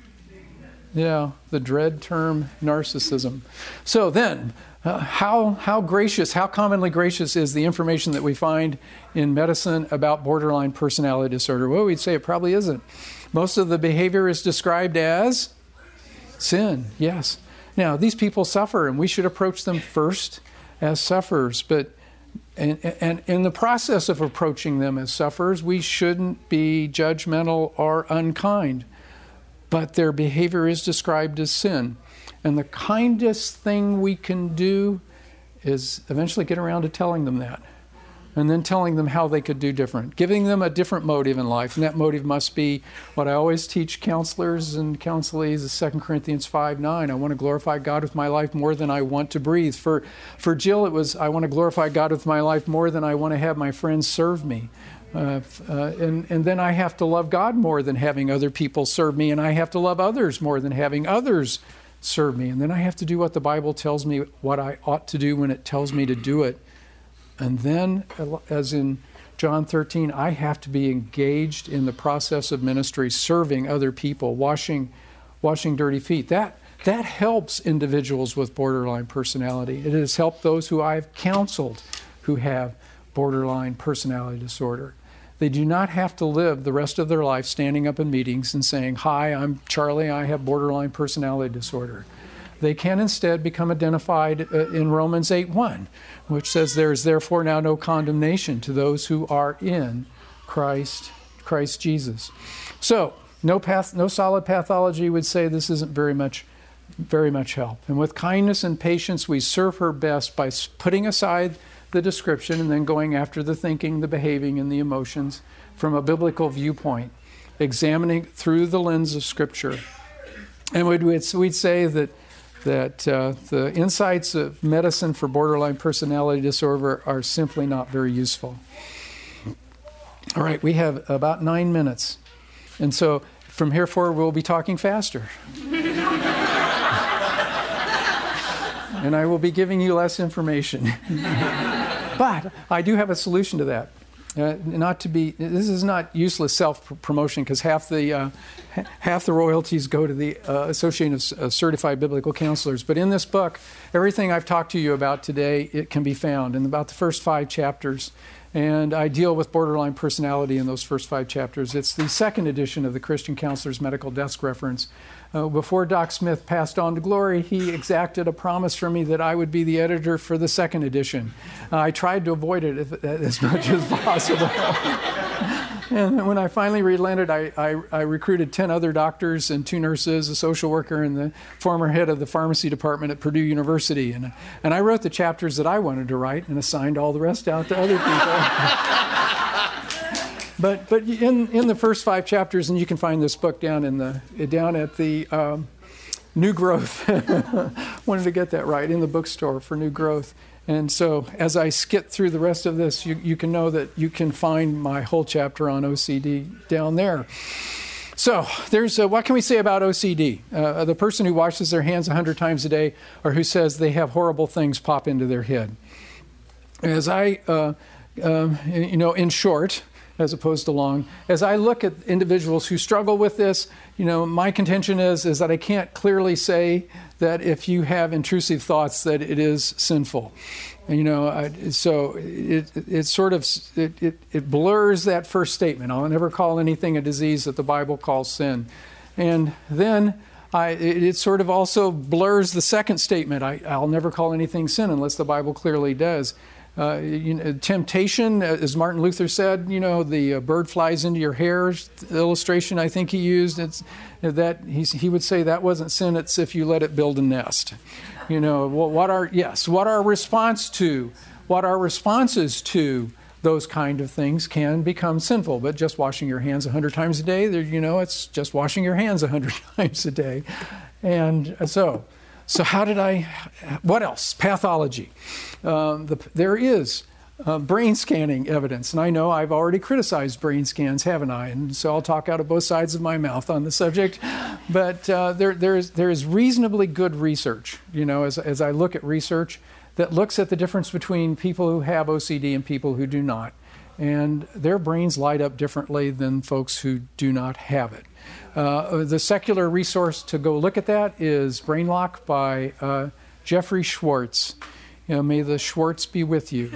Yeah, the dread term narcissism. So then, Uh, how how gracious, how commonly gracious is the information that we find in medicine about borderline personality disorder? Well, we'd say it probably isn't. Most of the behavior is described as sin, yes. Now, these people suffer, and we should approach them first as sufferers. But and, and in the process of approaching them as sufferers, we shouldn't be judgmental or unkind. But their behavior is described as sin. And the kindest thing we can do is eventually get around to telling them that. And then telling them how they could do different. Giving them a different motive in life. And that motive must be what I always teach counselors and counselees is Second Corinthians five nine. I want to glorify God with my life more than I want to breathe. For, for Jill, it was I want to glorify God with my life more than I want to have my friends serve me. Uh, uh, and, and then I have to love God more than having other people serve me. And I have to love others more than having others serve me. And then I have to do what the Bible tells me what I ought to do when it tells me to do it. And then, as in John thirteen, I have to be engaged in the process of ministry, serving other people, washing washing dirty feet. That That helps individuals with borderline personality. It has helped those who I've counseled who have borderline personality disorder. They do not have to live the rest of their life standing up in meetings and saying, "Hi, I'm Charlie, I have borderline personality disorder." They can instead become identified uh, in Romans eight one, which says, "There is therefore now no condemnation to those who are in Christ, Christ Jesus." So, no path, no solid pathology would say this isn't very much, very much help. And with kindness and patience, we serve her best by putting aside the description and then going after the thinking, the behaving, and the emotions from a biblical viewpoint, examining through the lens of Scripture. And we'd, we'd say that that uh, the insights of medicine for borderline personality disorder are simply not very useful. All right, we have about nine minutes. And so from here forward, we'll be talking faster. And I will be giving you less information. But I do have a solution to that. Uh, not to be, this is not useless self-promotion, because half the uh, half the royalties go to the uh, Association of uh, Certified Biblical Counselors. But in this book, everything I've talked to you about today, it can be found in about the first five chapters. And I deal with borderline personality in those first five chapters. It's the second edition of the Christian Counselor's Medical Desk Reference. Uh, before Doc Smith passed on to glory, he exacted a promise from me that I would be the editor for the second edition. Uh, I tried to avoid it if, as much as possible. And when I finally relented, I, I, I recruited ten other doctors and two nurses, a social worker, and the former head of the pharmacy department at Purdue University. And, and I wrote the chapters that I wanted to write and assigned all the rest out to other people. But but in, in the first five chapters, and you can find this book down in the down at the um, New Growth. Wanted to get that right, in the bookstore for New Growth. And so as I skip through the rest of this, you, you can know that you can find my whole chapter on O C D down there. So there's uh, what can we say about O C D? Uh, the person who washes their hands a hundred times a day, or who says they have horrible things pop into their head. As I, uh, um, you know, in short, as opposed to long, as I look at individuals who struggle with this, you know, my contention is is that I can't clearly say that if you have intrusive thoughts that it is sinful. And, you know, I, so it it sort of it, it it blurs that first statement. I'll never call anything a disease that the Bible calls sin. And then I, it, it sort of also blurs the second statement. I, I'll never call anything sin unless the Bible clearly does. Uh, you know, temptation, as Martin Luther said, you know, the uh, bird flies into your hair illustration I think he used, it's that he's, he would say that wasn't sin, it's if you let it build a nest. You know, what are, yes, what our response to, what our responses to those kind of things can become sinful. But just washing your hands a hundred times a day, you know, it's just washing your hands a hundred times a day. And so... So how did I, what else? Pathology. Um, the, there is uh, brain scanning evidence. And I know I've already criticized brain scans, haven't I? And so I'll talk out of both sides of my mouth on the subject. But uh, there, there, is, there is reasonably good research, you know, as, as I look at research that looks at the difference between people who have O C D and people who do not. And their brains light up differently than folks who do not have it. Uh, the secular resource to go look at that is Brainlock by uh, Jeffrey Schwartz. You know, may the Schwartz be with you.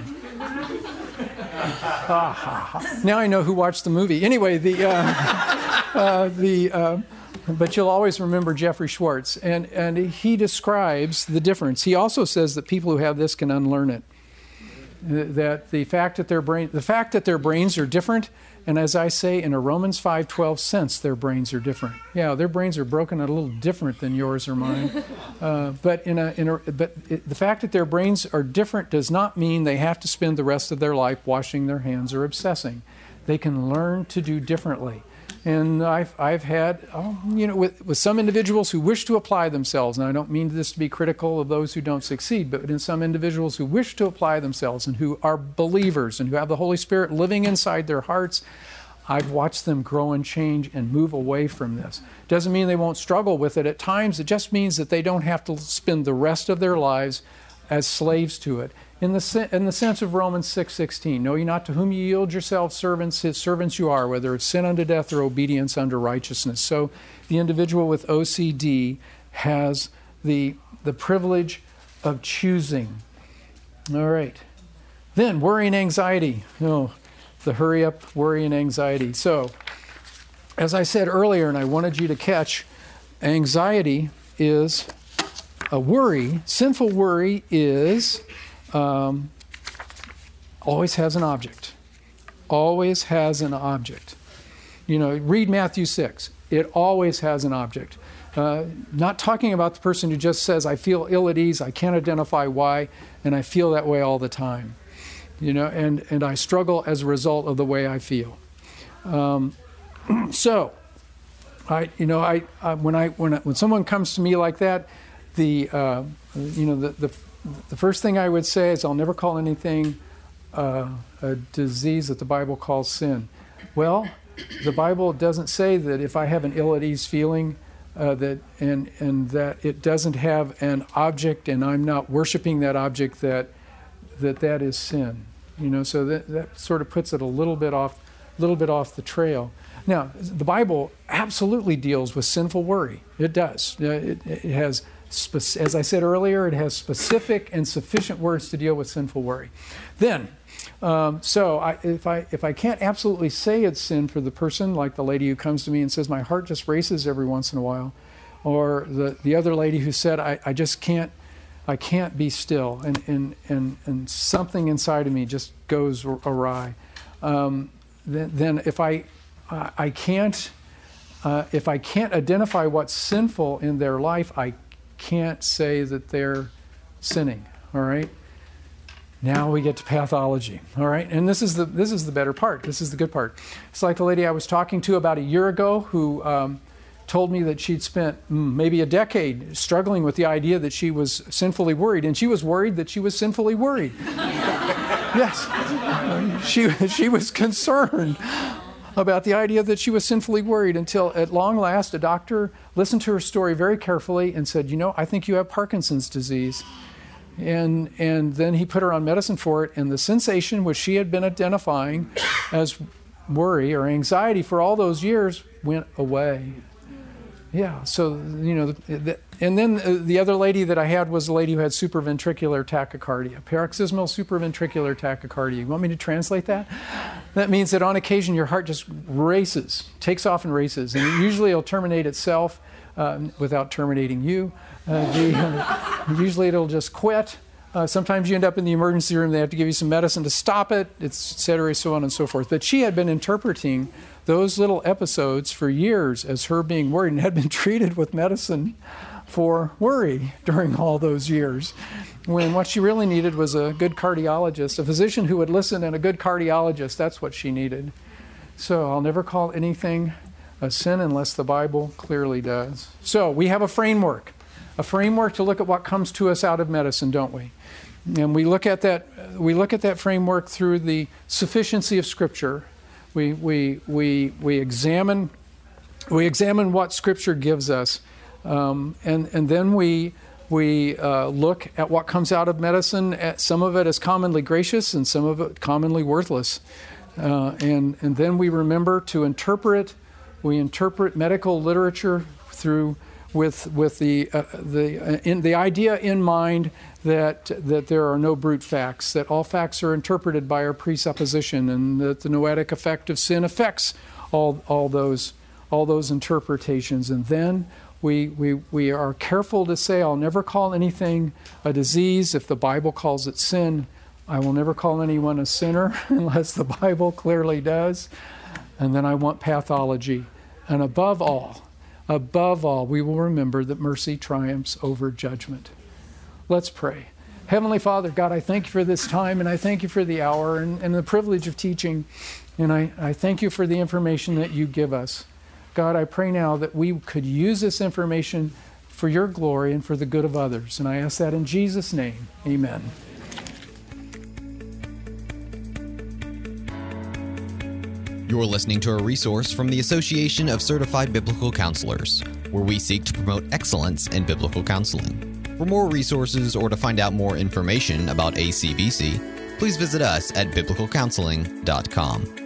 Now I know who watched the movie. Anyway, the uh, uh, the uh, but you'll always remember Jeffrey Schwartz, and and he describes the difference. He also says that people who have this can unlearn it. That the fact that their brain, the fact that their brains are different, and as I say in a Romans five twelve sense, their brains are different. Yeah, their brains are broken a little different than yours or mine. Uh, but in a, in a, but it, the fact that their brains are different does not mean they have to spend the rest of their life washing their hands or obsessing. They can learn to do differently. And I've, I've had, oh, you know, with, with some individuals who wish to apply themselves, and I don't mean this to be critical of those who don't succeed, but in some individuals who wish to apply themselves and who are believers and who have the Holy Spirit living inside their hearts, I've watched them grow and change and move away from this. Doesn't mean they won't struggle with it at times. It just means that they don't have to spend the rest of their lives as slaves to it. In the, in the sense of Romans six sixteen, know ye not to whom ye yield yourselves servants, his servants you are, whether it's sin unto death or obedience unto righteousness. So the individual with O C D has the, the privilege of choosing. All right. Then worry and anxiety. Oh, the hurry up, worry and anxiety. So, as I said earlier, and I wanted you to catch, anxiety is a worry. Sinful worry is um, always has an object. Always has an object. You know, read Matthew six. It always has an object. Uh, not talking about the person who just says, I feel ill at ease, I can't identify why, and I feel that way all the time. You know, and, and I struggle as a result of the way I feel. Um, so, I, you know, I, I when I when I, when someone comes to me like that, the uh, you know the, the the first thing I would say is I'll never call anything uh, a disease that the Bible calls sin. Well, the Bible doesn't say that if I have an ill at ease feeling, uh, that and and that it doesn't have an object, and I'm not worshiping that object, that that that is sin. You know, so that that sort of puts it a little bit off, little bit off the trail. Now, the Bible absolutely deals with sinful worry. It does. It, it has, spec- as I said earlier, it has specific and sufficient words to deal with sinful worry. Then, um, so I, if I if I can't absolutely say it's sin for the person, like the lady who comes to me and says, my heart just races every once in a while, or the, the other lady who said, I, I just can't, I can't be still, and, and, and, and something inside of me just goes awry. Um, then, then if I uh, I can't uh, if I can't identify what's sinful in their life, I can't say that they're sinning. All right. Now we get to pathology. All right, and this is the this is the better part. This is the good part. It's like the lady I was talking to about a year ago who um, told me that she'd spent mm, maybe a decade struggling with the idea that she was sinfully worried, and she was worried that she was sinfully worried. Yes, she she was concerned about the idea that she was sinfully worried until, at long last, a doctor listened to her story very carefully and said, "You know, I think you have Parkinson's disease." And and then he put her on medicine for it, and the sensation which she had been identifying as worry or anxiety for all those years went away. Yeah, so, you know, the, the, and then the other lady that I had was a lady who had supraventricular tachycardia, paroxysmal supraventricular tachycardia. You want me to translate that? That means that on occasion your heart just races, takes off and races, and usually it'll terminate itself uh, without terminating you. Uh, the, uh, usually it'll just quit. Uh, sometimes you end up in the emergency room. They have to give you some medicine to stop it, et cetera, so on and so forth. But she had been interpreting those little episodes for years as her being worried and had been treated with medicine for worry during all those years, when what she really needed was a good cardiologist, a physician who would listen, and a good cardiologist. That's what she needed. So I'll never call anything a sin unless the Bible clearly does. So we have a framework. A framework to look at what comes to us out of medicine, don't we? And we look at that. We look at that framework through the sufficiency of Scripture. We we we we examine we examine what Scripture gives us, um, and and then we we uh, look at what comes out of medicine. At some of it is commonly gracious, and some of it commonly worthless. Uh, and and then we remember to interpret. We interpret medical literature through. With with the uh, the uh, in the idea in mind that that there are no brute facts, that all facts are interpreted by our presupposition, and that the noetic effect of sin affects all all those all those interpretations. And then we we we are careful to say, I'll never call anything a disease if the Bible calls it sin. I will never call anyone a sinner unless the Bible clearly does. And then I want pathology, and above all. Above all, we will remember that mercy triumphs over judgment. Let's pray. Heavenly Father, God, I thank you for this time, and I thank you for the hour and, and the privilege of teaching. And I, I thank you for the information that you give us. God, I pray now that we could use this information for your glory and for the good of others. And I ask that in Jesus' name. Amen. You're listening to a resource from the Association of Certified Biblical Counselors, where we seek to promote excellence in biblical counseling. For more resources or to find out more information about A C B C, please visit us at biblical counseling dot com.